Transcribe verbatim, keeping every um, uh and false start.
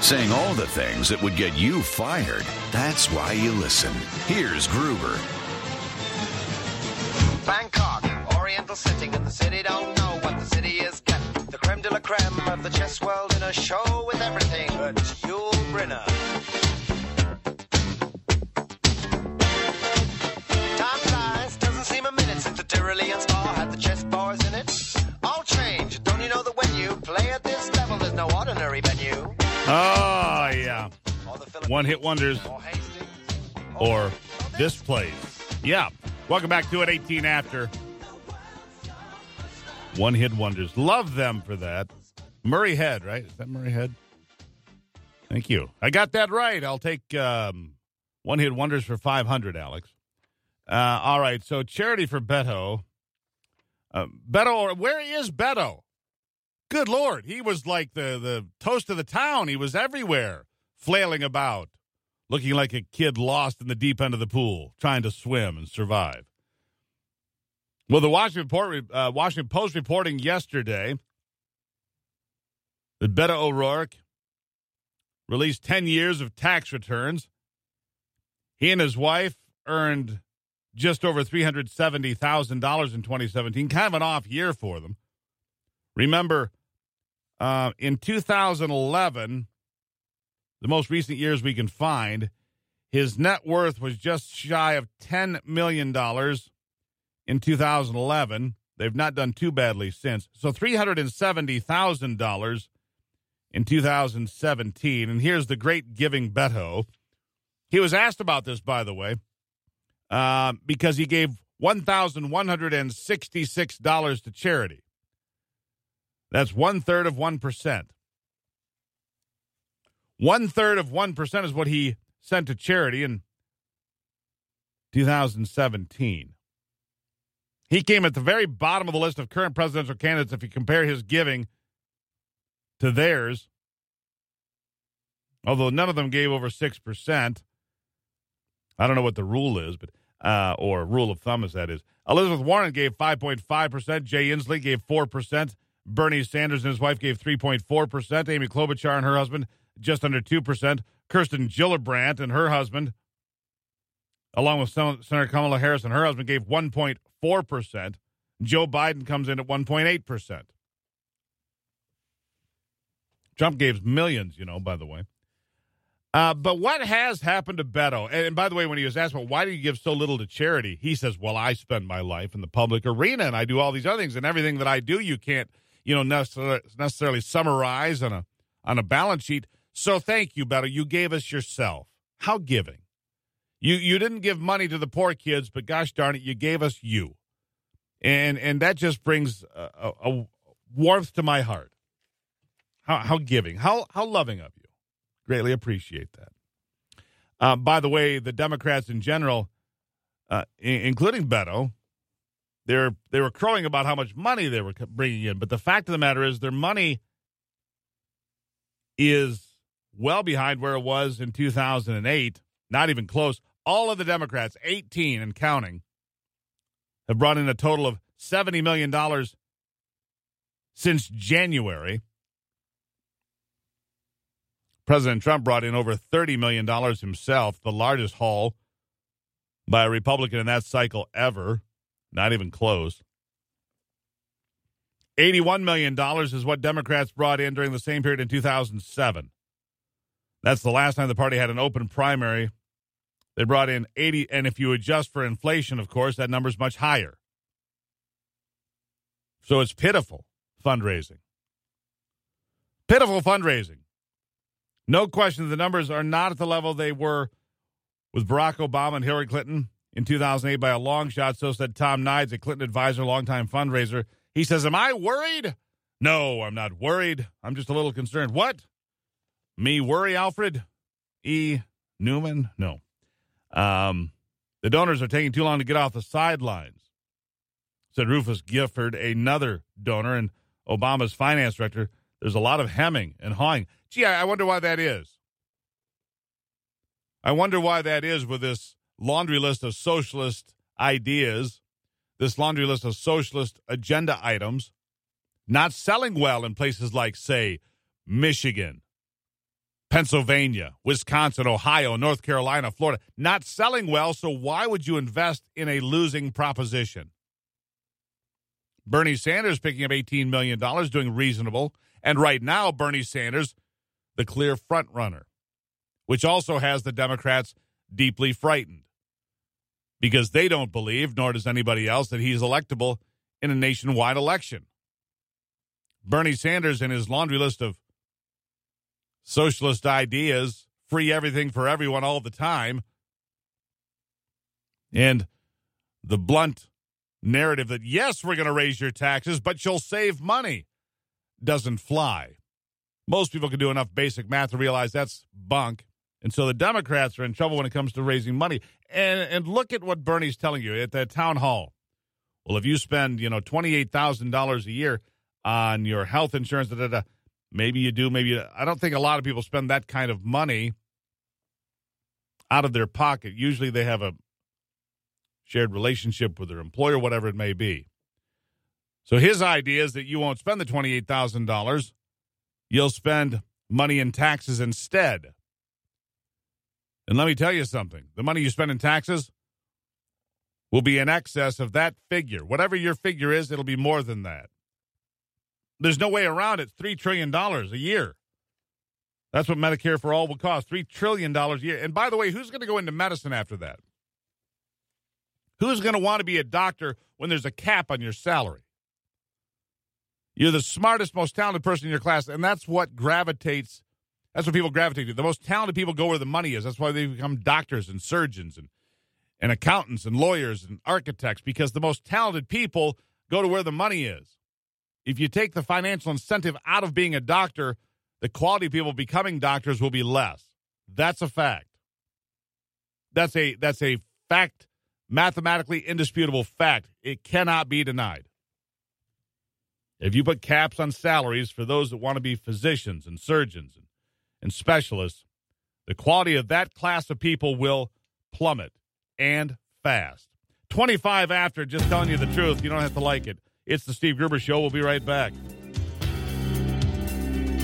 saying all the things that would get you fired. That's why you listen. Here's Gruber. Bangkok, Oriental setting, and the city don't know what the city is getting. The creme de la creme of the chess world in a show with everything but Yul Brynner. Time flies, doesn't seem a minute since the Tyrolean spa had the chess bars in it. All change, don't you know that when you play at this level, there's no ordinary venue? Oh, yeah. One-hit wonders or this place. Yeah. Welcome back to it, eighteen after. One-hit wonders. Love them for that. Murray Head, right? Is that Murray Head? Thank you. I got that right. I'll take um, one-hit wonders for five hundred, Alex. Uh, all right, so charity for Beto. Uh, Beto, where is Beto? Good Lord, he was like the, the toast of the town. He was everywhere, flailing about, looking like a kid lost in the deep end of the pool, trying to swim and survive. Well, the Washington, Port, uh, Washington Post reporting yesterday that Beto O'Rourke released ten years of tax returns. He and his wife earned just over three hundred seventy thousand dollars in twenty seventeen, kind of an off year for them. Remember, uh, in two thousand eleven, the most recent years we can find, his net worth was just shy of ten million dollars in two thousand eleven. They've not done too badly since. So three hundred seventy thousand dollars in two thousand seventeen. And here's the great giving Beto. He was asked about this, by the way, uh, because he gave one thousand one hundred sixty-six dollars to charity. That's one-third of one percent. One-third of one percent is what he sent to charity in two thousand seventeen. He came at the very bottom of the list of current presidential candidates if you compare his giving to theirs, although none of them gave over six percent. I don't know what the rule is, but uh, or rule of thumb as that is. Elizabeth Warren gave five point five percent. Jay Inslee gave four percent. Bernie Sanders and his wife gave three point four percent. Amy Klobuchar and her husband just under two percent. Kirsten Gillibrand and her husband, along with Senator Kamala Harris and her husband, gave one point four percent. Joe Biden comes in at one point eight percent. Trump gave millions, you know, by the way. Uh, but what has happened to Beto? And, and by the way, when he was asked, well, why do you give so little to charity? He says, well, I spend my life in the public arena, and I do all these other things, and everything that I do, you can't, you know, necessarily, necessarily summarize on a on a balance sheet. So thank you, Beto. You gave us yourself. How giving. You you didn't give money to the poor kids, but gosh darn it, you gave us you. And and that just brings a, a, a warmth to my heart. How how giving. How how loving of you. Greatly appreciate that. Uh, by the way, the Democrats in general, uh, I- including Beto, they're they were crowing about how much money they were bringing in. But the fact of the matter is their money is well behind where it was in two thousand eight, not even close. All of the Democrats, eighteen and counting, have brought in a total of seventy million dollars since January. President Trump brought in over thirty million dollars himself, the largest haul by a Republican in that cycle ever, not even close. eighty-one million dollars is what Democrats brought in during the same period in two thousand seven. That's the last time the party had an open primary. They brought in eighty, and if you adjust for inflation, of course, that number's much higher. So it's pitiful fundraising. Pitiful fundraising. No question the numbers are not at the level they were with Barack Obama and Hillary Clinton in two thousand eight by a long shot, so said Tom Nides, a Clinton advisor, longtime fundraiser. He says, am I worried? No, I'm not worried. I'm just a little concerned. What? Me worry, Alfred? E. Newman? No. Um, the donors are taking too long to get off the sidelines, said Rufus Gifford, another donor and Obama's finance director. There's a lot of hemming and hawing. Gee, I wonder why that is. I wonder why that is with this laundry list of socialist ideas, this laundry list of socialist agenda items, not selling well in places like, say, Michigan Pennsylvania, Wisconsin, Ohio, North Carolina, Florida, not selling well, so why would you invest in a losing proposition? Bernie Sanders picking up eighteen million dollars, doing reasonable. And right now, Bernie Sanders, the clear front runner, which also has the Democrats deeply frightened because they don't believe, nor does anybody else, that he's electable in a nationwide election. Bernie Sanders and his laundry list of socialist ideas, free everything for everyone all the time, and the blunt narrative that, yes, we're going to raise your taxes, but you'll save money, doesn't fly. Most people can do enough basic math to realize that's bunk. And so the Democrats are in trouble when it comes to raising money. And and look at what Bernie's telling you at the town hall. Well, if you spend, you know, twenty-eight thousand dollars a year on your health insurance, da, da, da, maybe you do, maybe you, I don't think a lot of people spend that kind of money out of their pocket. Usually they have a shared relationship with their employer, whatever it may be. So his idea is that you won't spend the twenty-eight thousand dollars. You'll spend money in taxes instead. And let me tell you something. The money you spend in taxes will be in excess of that figure. Whatever your figure is, it'll be more than that. There's no way around it. three trillion dollars a year. That's what Medicare for All will cost, three trillion dollars a year. And by the way, who's going to go into medicine after that? Who's going to want to be a doctor when there's a cap on your salary? You're the smartest, most talented person in your class, and that's what gravitates, that's what people gravitate to. The most talented people go where the money is. That's why they become doctors and surgeons and, and accountants and lawyers and architects, because the most talented people go to where the money is. If you take the financial incentive out of being a doctor, the quality of people becoming doctors will be less. That's a fact. That's a that's a fact, mathematically indisputable fact. It cannot be denied. If you put caps on salaries for those that want to be physicians and surgeons and, and specialists, the quality of that class of people will plummet, and fast. twenty-five after, just telling you the truth. You don't have to like it. It's the Steve Gruber Show. We'll be right back.